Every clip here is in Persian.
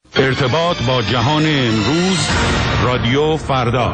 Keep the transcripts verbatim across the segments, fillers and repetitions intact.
ارتباط با جهان امروز، رادیو فردا.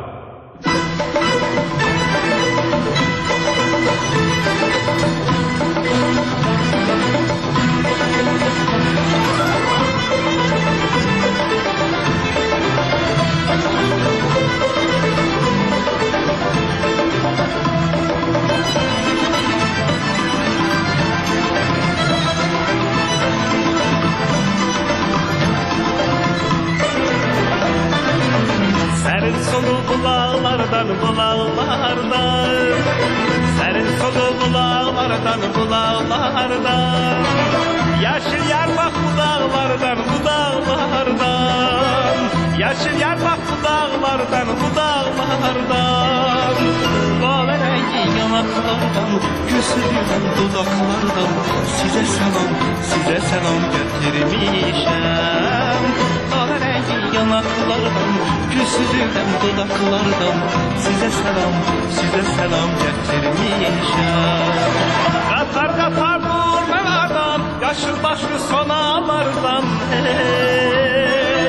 Solu bulağlardan bulağlardan, serin solu bulağlardan bulağlardan, yeşil yarmak budağlardan budağlardan, yeşil yarmak budağlardan budağlardan, lale rengi yanaklardan, güzgün dudaklardan, size selam, size selam getirmişem. Lale rengi yanaklardan, güzgün dudaklardan, size selam, size selam getirmişem. Katar katar durmalardan, yaşıl başlı sonalardan, hey.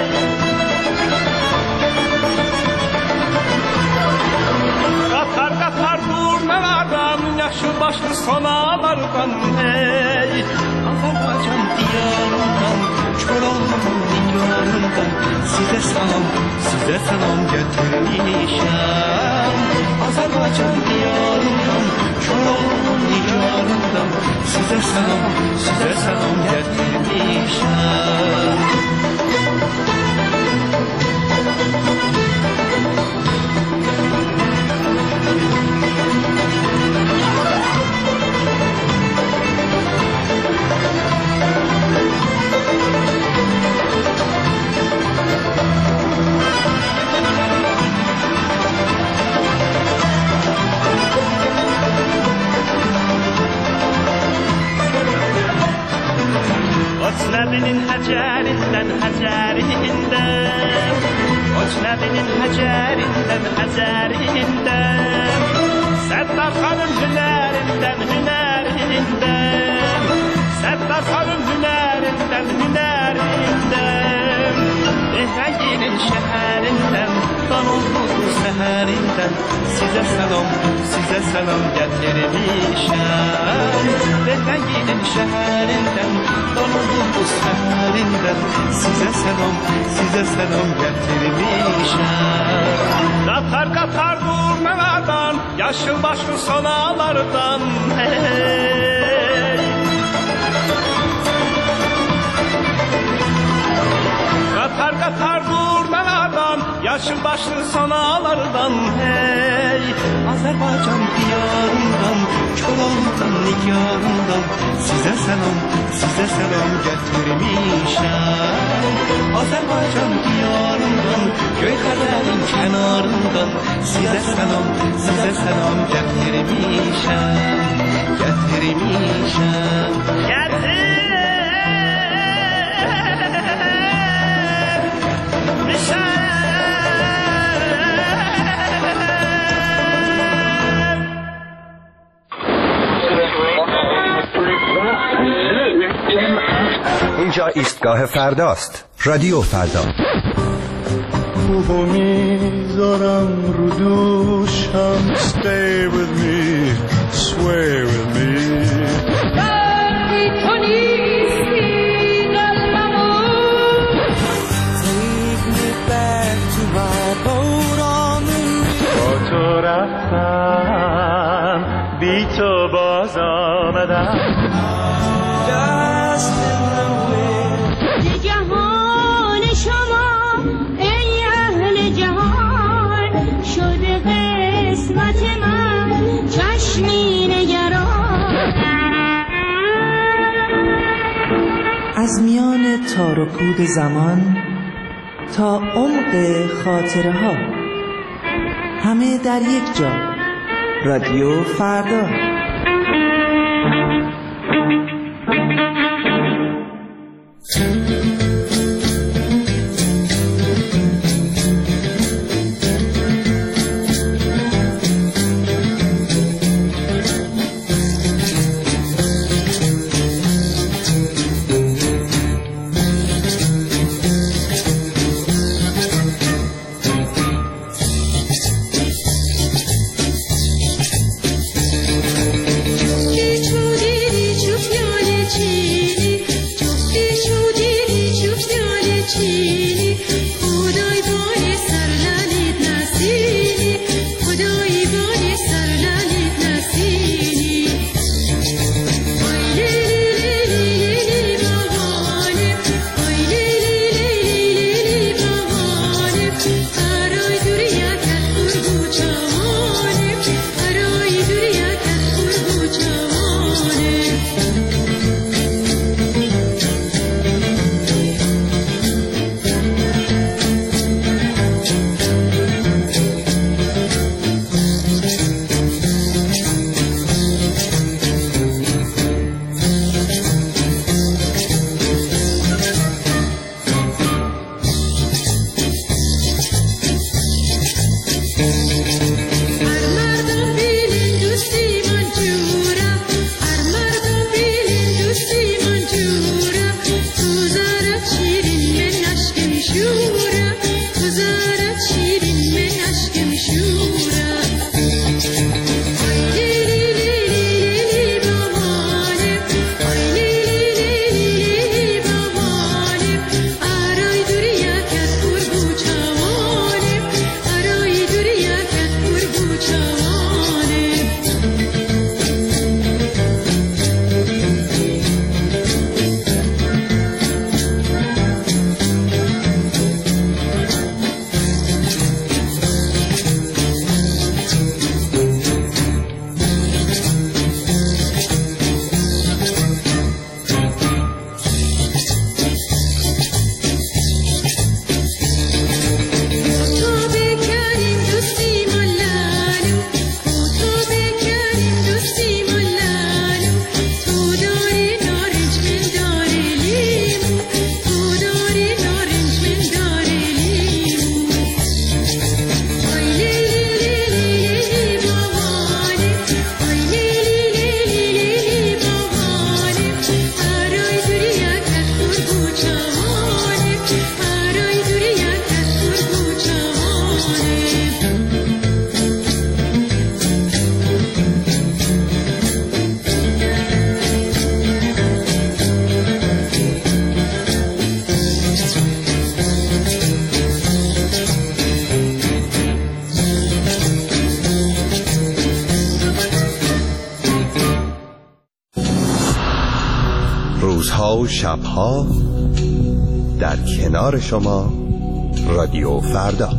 Katar katar durmalardan, yaşıl başlı sonalardan, hey. Azerbaycan diyarından, Çoral'ın diyarından, size selam, size selam getirmişem. Azerbaycan diyarından, Çoral'ın diyarından, size selam, size selam getirmişem. Ocnebinin həcərindən, həcərindən, Ocnebinin həcərindən, həcərindən, Səttar xanım hünərindən, hünərindən, Səttar xanım hünərindən, hünərindən, Ehrənginin şəhərindən, Danoldu səhərindən, Sizə səlam, sizə səlam gətirmişəm. Ehrənginin şəhərindən, Danoldu səhərindən, Sizə səlam, sizə səlam gətirmişəm. Qatar qatar durmalardan, yaşıl başlı sonalardan, hey. Qatar qatar durmalardan, yaşıl başlı sonalardan, hey. Azerbaycan diyarından, Çoral'ın nigarından, size selam, size selam getirmişem. Azerbaycan diyarından, Göyxəbərin kenarından, size selam, size selam getirmişem, getirmişem. Getirmişem. اینجا ایستگاه فرداست. رادیو فردا. خوبو میذارم رو دوشم. Stay with me, sway with me. وقتی تو نیستی قلبمو Take me back to my boat on the river. با تو رفتم، بی تو باز آمدم. جهان شما ای اهل جهان شده قسمت من چشمی نگران. از میان تار و پود زمان تا عمق خاطره ها، همه در یک جا. رادیو فردا. روزها و شبها در کنار شما رادیو فردا.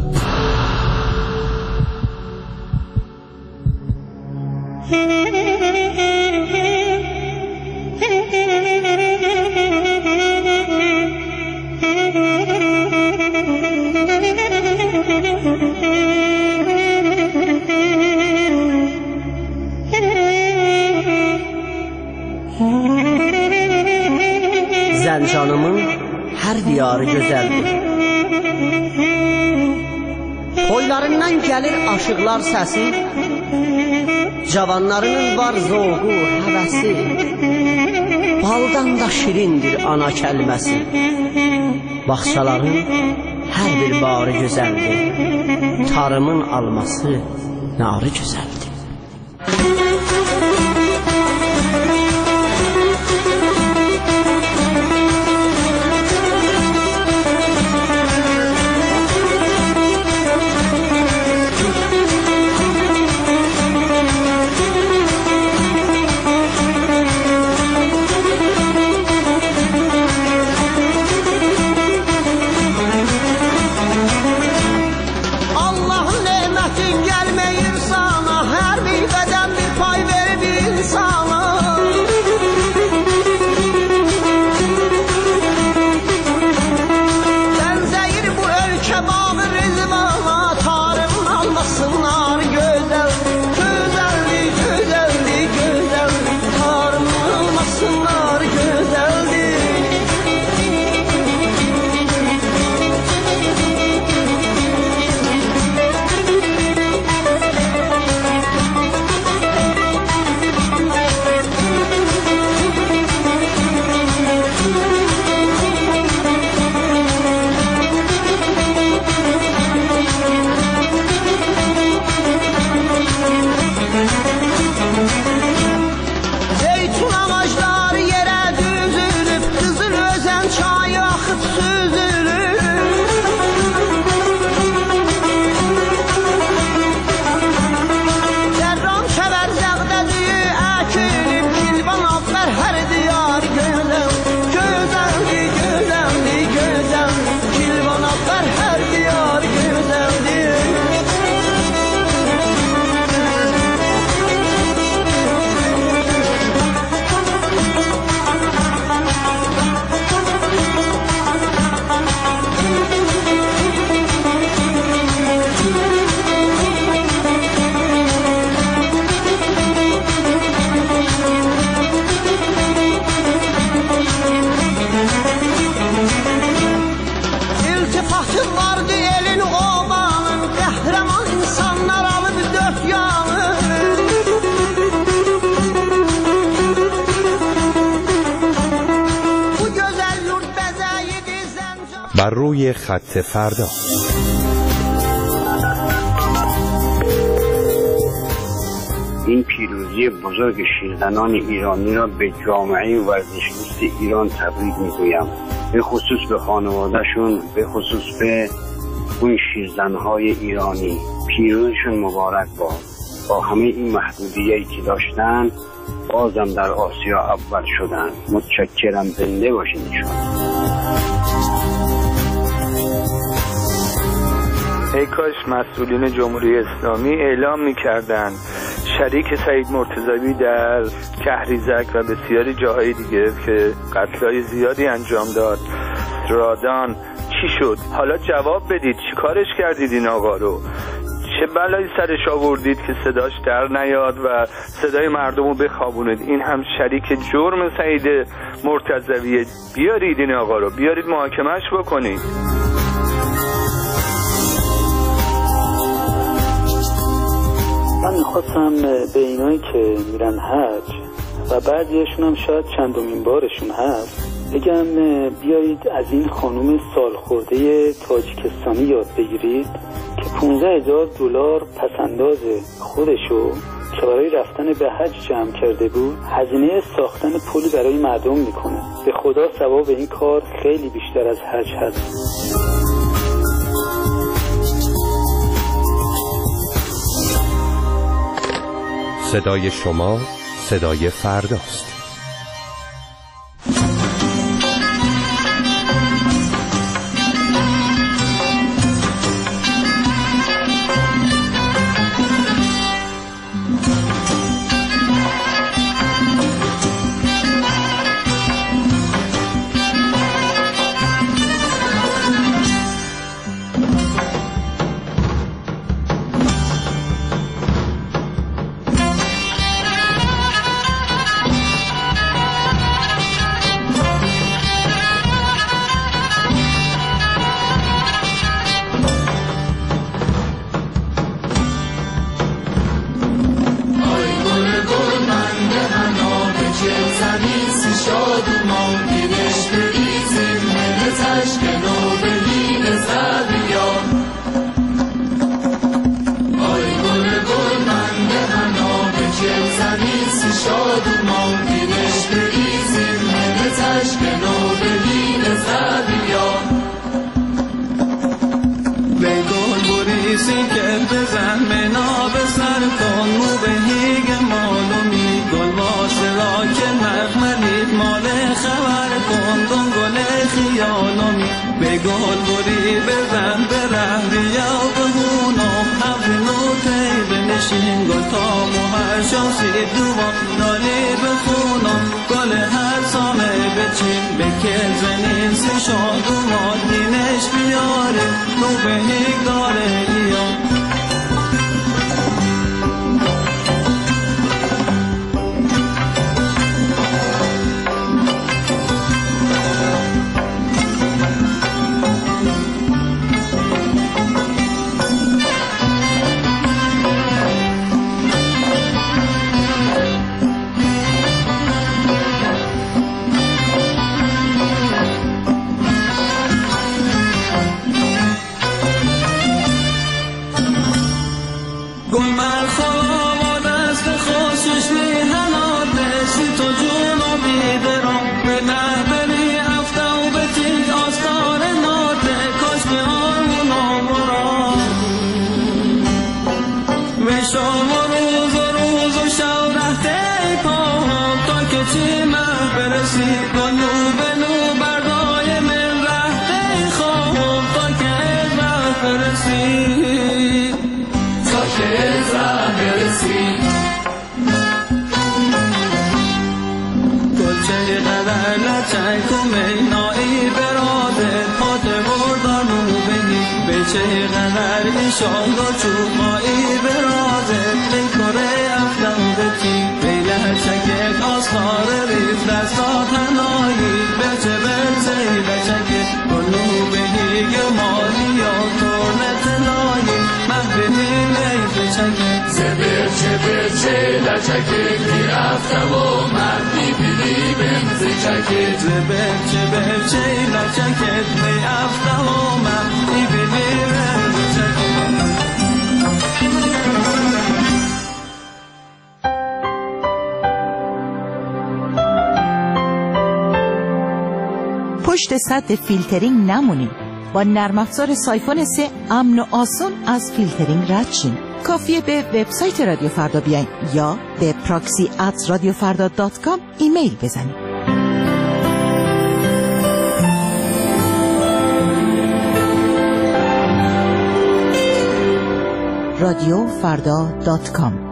Zəncanımın hər diyarı gözəldir. Toylarından gəlir aşıqlar səsi, cavanlarının var zoğu, həvəsi. Baldan da şirindir ana kəlməsi. Bağçaların hər bir barı gözəldir. Tarımın alması narı gözəldir. بر روی خط فردا. این پیروزی بزرگ شیرزنان ایرانی را به جامعه ورزشدوست ایران تبریک میگویم، به خصوص به خانوادهشون، به خصوص به اون شیرزنهای ایرانی. پیروزشون مبارک باد. با همه این محدودیتی که داشتن بازم در آسیا اول شدن. متشکرم، زنده باشین ایشون. ای کاش مسئولین جمهوری اسلامی اعلام می‌کردند شریک سعید مرتضوی در کهریزک و بسیاری جاهای دیگه که قتل‌های زیادی انجام داد، رادان، چی شد؟ حالا جواب بدید، چی کارش کردید این آقا رو؟ چه بلایی سرش آوردید که صداش در نیاد و صدای مردم رو بخوابونید؟ این هم شریک جرم سعید مرتضوی. بیارید این آقا رو، بیارید محاکمه‌اش بکنید. من میخواستم به اینایی که میرن حج و بعضیشون هم شاید چندمین بارشون هست بگم بیایید از این خانوم سالخورده تاجیکستانی یاد بگیرید که پونزده هزار دلار پسنداز خودشو که برای رفتن به حج جمع کرده بود هزینه ساختن پلی برای مردم میکنه. به خدا ثواب این کار خیلی بیشتر از حج هست. صدای شما صدای فرداست. خیالمی به گل بری بزن به رهری یا به هونم حبی نوته بنشین گل تا موهر شانسی دوان نالی بخونم گل هر سامه بچین بکل زنین سی شاد و مادینش بیاره نو به هیک داره ایان چه قدر ایشالله چوبایی برازه ای کره افتم بتی بیله چکت آسخار ریف دستا تنایی بچه بچه بچکت گلو بهیگ مالی یا تورنت نایی محبیبی لی بچکت زبر چه بچه لچکت میرفتم و مردی بیلی بنزی چکت زبر چه بچه لچکت میرفتم و مردی بیلی پشت سد فیلترینگ نمونید. با نرم افزار سایفون سه امن و آسان از فیلترینگ رد شین. کافیه به وبسایت رادیو فردا بیاین یا به پراکسی ات رادیو فردا دات کام ایمیل بزنید. رادیو فردا دات کام.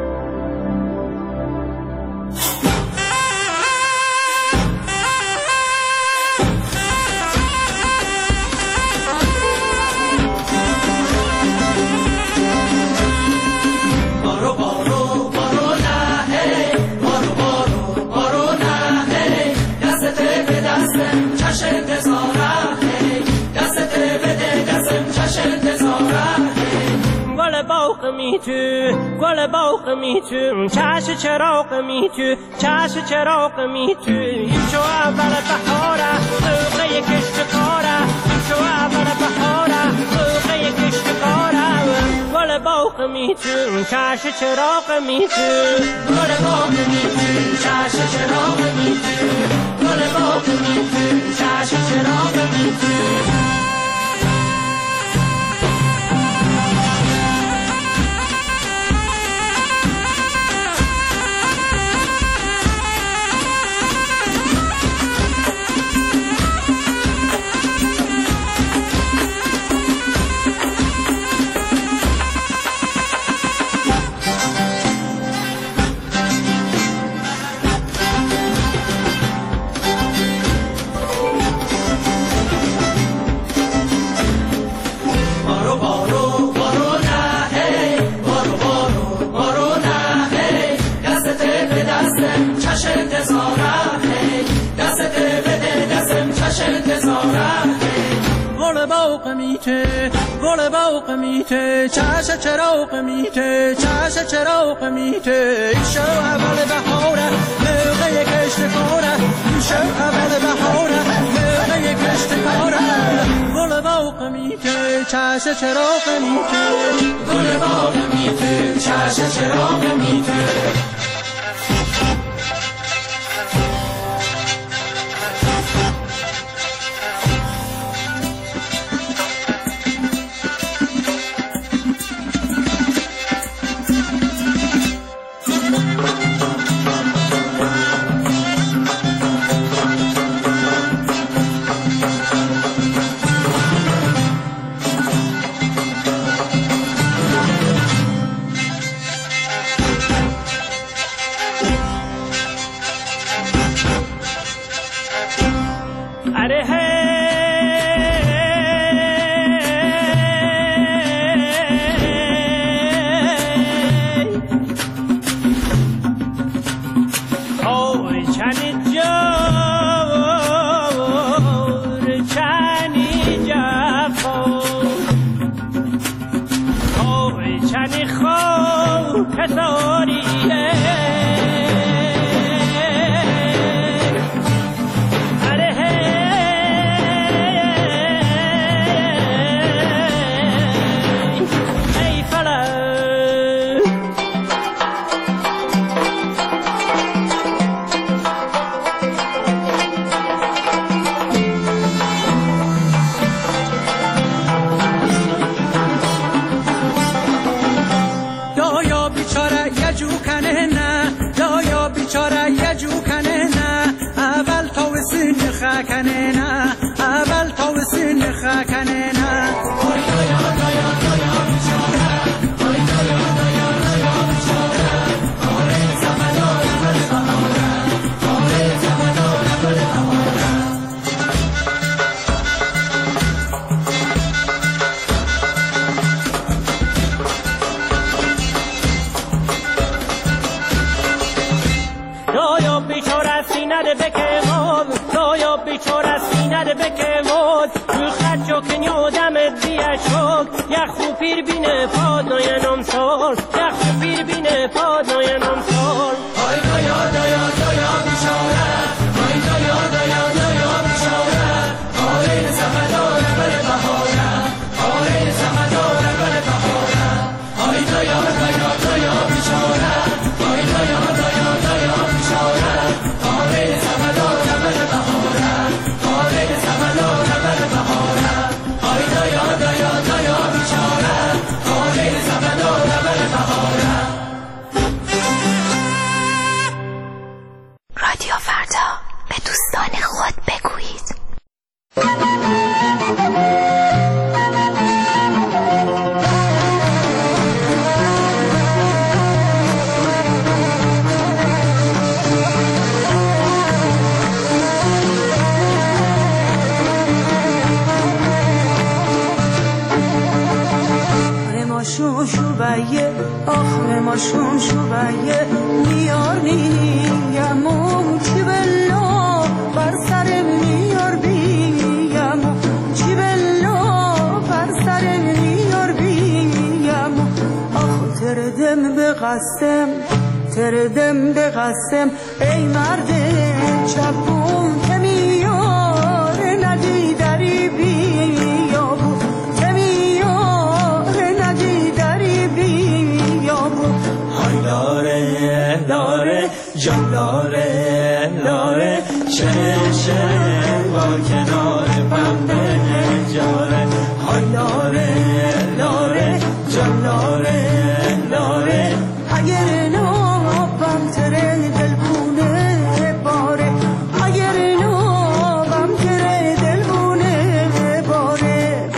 تو گل باغ می تو چش چراغ می تو چش چراغ می تو این شو اول بهاره موقع کشت کاره این شو اول بهاره موقع کشت کاره گل باغ می تو چش چراغ می تو گل باغ می تو چش چراغ می تو گل باغ می تو چش چراغ می تو گل باغ میته چش چراغ میته چش چراغ میته ایشو اول بهاره موقع کشت کاره ایشو اول بهاره موقع کشت کاره گل باغ میته چش چراغ میته گل باغ میته چش چراغ میته خکنینا اول تا سن خکنینا آی دایا دایا دایا بیچاره آی دایا دایا دایا بیچاره آره زمدار بل بهاره آره زمدار بل بهاره دایا بیچاره سینه بکه ماز دایا بیچاره سینه بکه ماز تو خرج و کنیا دم دیه شد یک خو پیر بینه پادای نمسار یک خو پیر بینه پادای نمسار آی دایا دایا دایا بیچاره آی دایا دایا دایا بیچاره آره زمدار بل بهاره آره زمدار بل بهاره آی دایا دایا دایا بیچاره آی دایا دایا دایا بیچاره آره زمدار بل بهاره آره زمدار بل بهاره آی دایا دایا دایا بیچاره آره زمدار بل بهاره. رادیو فردا به دوستان خود بگویید. شو شو بایه آخر ما شو شو بایه میار نیامو چی بلا بر سرم میار بیامو چی بلا بر سرم میار بیامو آخ تردم به قسم تردم به قسم ای مرد چپون که میار ندی داری بیامو لاره لاره جان لاره لاره شهر شهر با کنار پنبه جاره های لاره لاره جان لاره لاره اگر نابم تره دلبونه باره اگر نابم تره دلبونه باره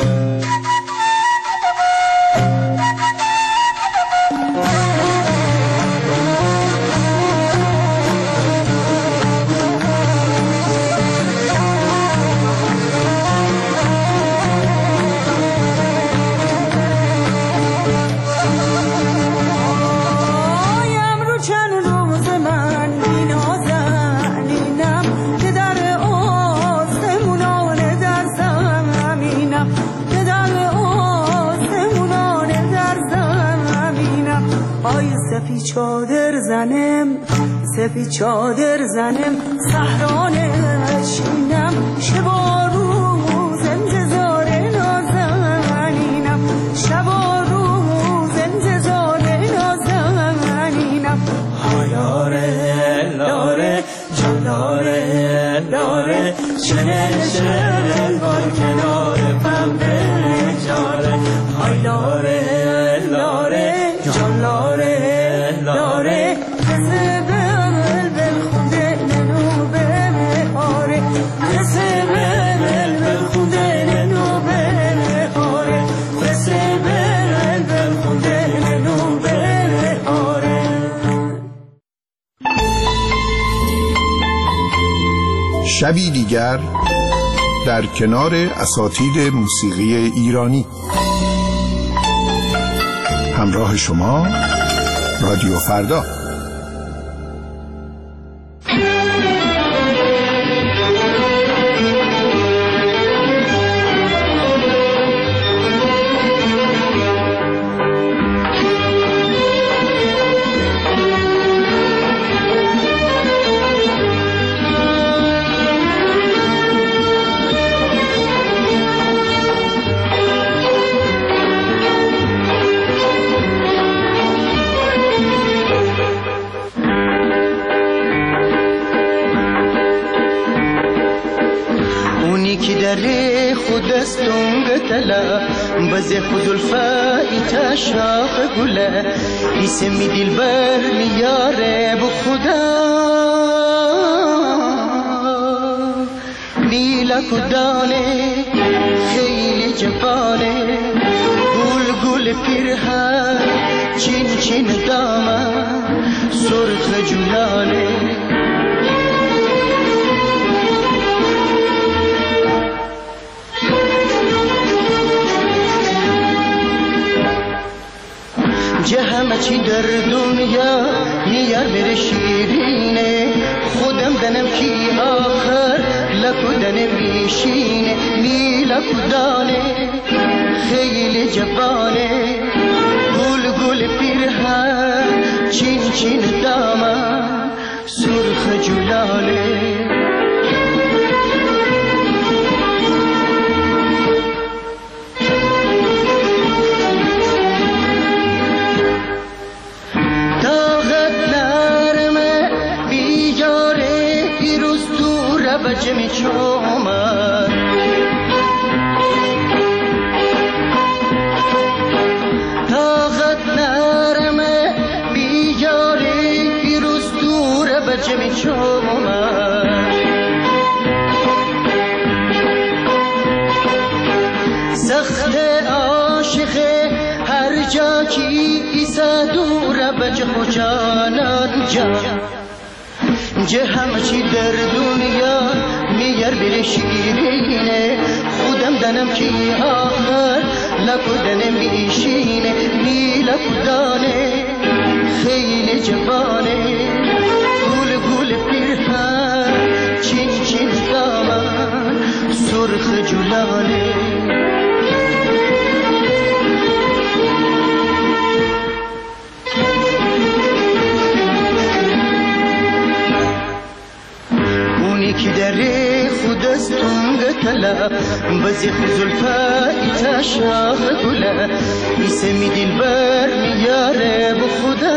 سفی چادر زنم سفی چادر زنم سهرانه شینم شبا روز انتظار نازنینم شبا روز انتظار نازنینم لاره لاره جان لاره لاره شنل شنل بار کنار پنبه جاره های لاره لاره جان لاره لاره قصه بل بل خونده ننو به آره قصه بل بل خونده ننو به آره قصه بل بل خونده ننو به آره. شبی دیگر در کنار اساتید موسیقی ایرانی همراه شما رادیو فردا. بزه خود الفایت شاخ گله اسم دل بر میاره بو خدا میلک و دانه خیلی جوانه گل گل پیرهن چین چین دامن سرخ جولانه جه همه چی در دنیا میار بره شیرینه خودم دنم کی آخر لکو دنم میشینه میلک دانه خیلی جوانه گل گل پیرهن چین چین دامن سرخ جولانه بجمی چومن طاقت نرمه بیجاری پیروز دوره بجمی چومن سخت عاشقه هر جا کی ایسا دوره بج خوشانان جان جه همه چی در دنیا میار بره شیرینه خودم دنم کی آخر لکو دنم میشینه میلک دانه خیلی جوانه گل گل پیرهن چین چین دامن سرخ جولانه کی دره خود از تونگ تلا بزی خزلفا ایتا شاخ گلا ایسه می دل بر میاره بخدا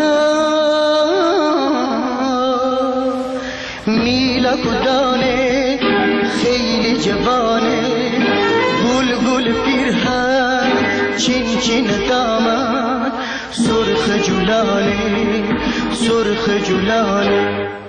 میلک دانه خیلی جوانه گل گل پیرهن چین چین دامن سرخ جولانه سرخ جولانه